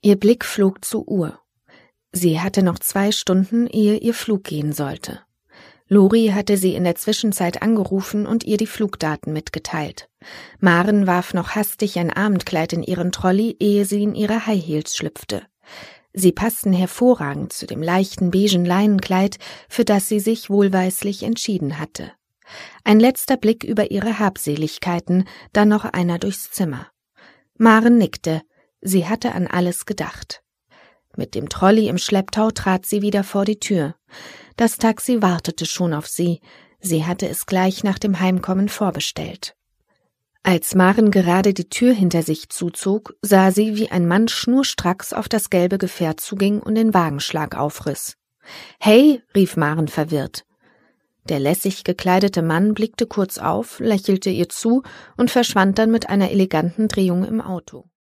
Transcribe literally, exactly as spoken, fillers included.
Ihr Blick flog zur Uhr. Sie hatte noch zwei Stunden, ehe ihr Flug gehen sollte. Lori hatte sie in der Zwischenzeit angerufen und ihr die Flugdaten mitgeteilt. Maren warf noch hastig ein Abendkleid in ihren Trolley, ehe sie in ihre High Heels schlüpfte. Sie passten hervorragend zu dem leichten beigen Leinenkleid, für das sie sich wohlweislich entschieden hatte. Ein letzter Blick über ihre Habseligkeiten, dann noch einer durchs Zimmer. Maren nickte, sie hatte an alles gedacht. Mit dem Trolley im Schlepptau trat sie wieder vor die Tür. Das Taxi wartete schon auf sie, sie hatte es gleich nach dem Heimkommen vorbestellt. Als Maren gerade die Tür hinter sich zuzog, sah sie, wie ein Mann schnurstracks auf das gelbe Gefährt zuging und den Wagenschlag aufriss. »Hey«, rief Maren verwirrt. Der lässig gekleidete Mann blickte kurz auf, lächelte ihr zu und verschwand dann mit einer eleganten Drehung im Auto.